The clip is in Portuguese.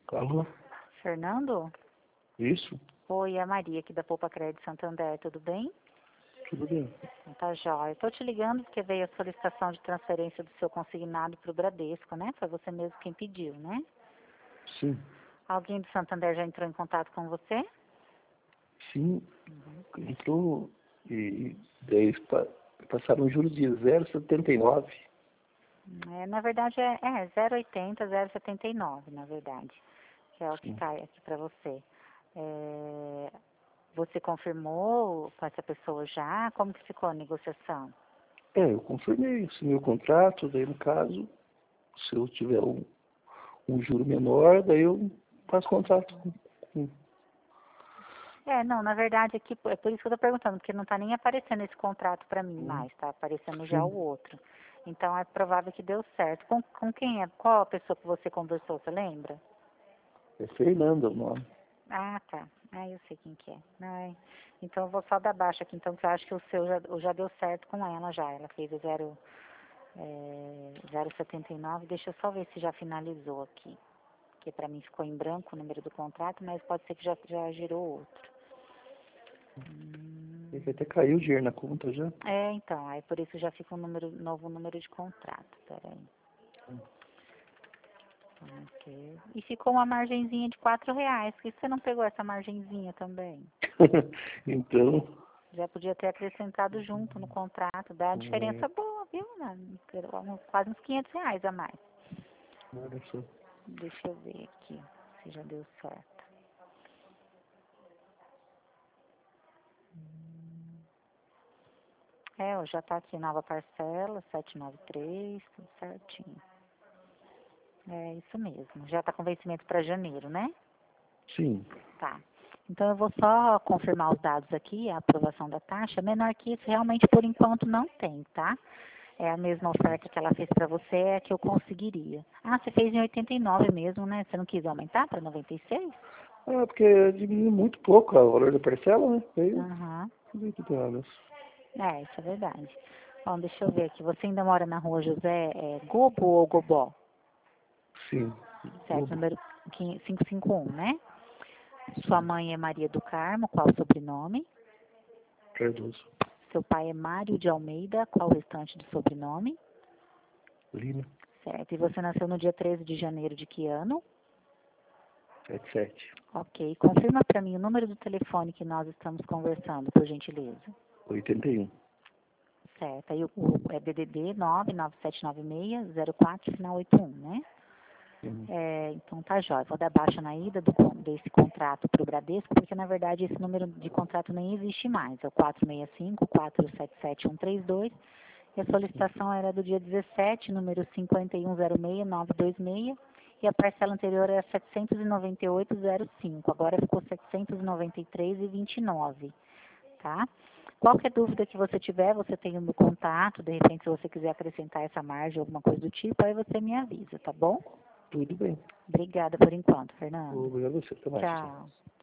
Alô? Fernando? Isso? Oi, é a Maria aqui da Poupa Crédito Santander, tudo bem? Tudo bem. Tá jóia. Eu tô te ligando porque veio a solicitação de transferência do seu consignado para o Bradesco, né? Foi você mesmo quem pediu, né? Sim. Alguém do Santander já entrou em contato com você? Sim. Entrou e daí passaram juros de 0,79. Na verdade é 0,80, 0,79, na verdade, que é o que Sim. cai aqui para você. Você confirmou com essa pessoa já? Como que ficou a negociação? Eu confirmei, assinei o contrato, daí no caso, se eu tiver um juro menor, daí eu faço contrato com. Não, na verdade aqui, é por isso que eu tô perguntando, porque não tá nem aparecendo esse contrato para mim mais, tá aparecendo já o Sim. outro. Então é provável que deu certo. Com quem é? Qual a pessoa que você conversou, você lembra? É Fernanda o nome. Ah, tá. Eu sei quem que é. Então eu vou só dar baixa aqui, então que eu acho que o seu já deu certo com ela já. Ela fez o 0,79. Deixa eu só ver se já finalizou aqui. Porque para mim ficou em branco o número do contrato, mas pode ser que já girou outro. Ele até caiu o dinheiro na conta já. Então, aí por isso já fica um novo número de contrato. Peraí. Ok. E ficou uma margenzinha de R$ 4. Por que você não pegou essa margenzinha também? Então, Já podia ter acrescentado junto no contrato. Dá uma diferença boa, viu? Quase uns R$ 500 a mais. olha só. Deixa eu ver aqui se já deu certo. Já tá aqui nova parcela, 793, tudo certinho. É isso mesmo. Já tá com vencimento para janeiro, né? Sim. Tá. Então eu vou só confirmar os dados aqui, a aprovação da taxa. Menor que isso, realmente por enquanto não tem, tá? É a mesma oferta que ela fez para você, é a que eu conseguiria. Você fez em 89 mesmo, né? Você não quis aumentar para 96? Porque diminui muito pouco o valor da parcela, né? Aí eu Aham. falei que tem nada. Isso é verdade. Bom, deixa eu ver aqui. Você ainda mora na rua José Gobo ou Gobó? Sim. Certo, Globo. número 551, né? Sua mãe é Maria do Carmo, qual o sobrenome? Cardoso. Seu pai é Mário de Almeida, qual o restante do sobrenome? Lima. Certo. E você nasceu no dia 13 de janeiro de que ano? 77. Ok. Confirma para mim o número do telefone que nós estamos conversando, por gentileza. 81. Certo. Aí é DDD 9979604 final 81, né? Uhum. Então tá jóia. Vou dar baixa na ida desse contrato para o Bradesco, porque na verdade esse número de contrato nem existe mais. É o 465-477-132. E a solicitação era do dia 17, número 5106926, e a parcela anterior era 798,05. Agora ficou 793,29, tá? Qualquer dúvida que você tiver, você tem o meu contato, de repente se você quiser acrescentar essa margem, alguma coisa do tipo, aí você me avisa, tá bom? Tudo bem. Obrigada por enquanto, Fernando. Obrigado a você. Até mais. Tchau. Tchau.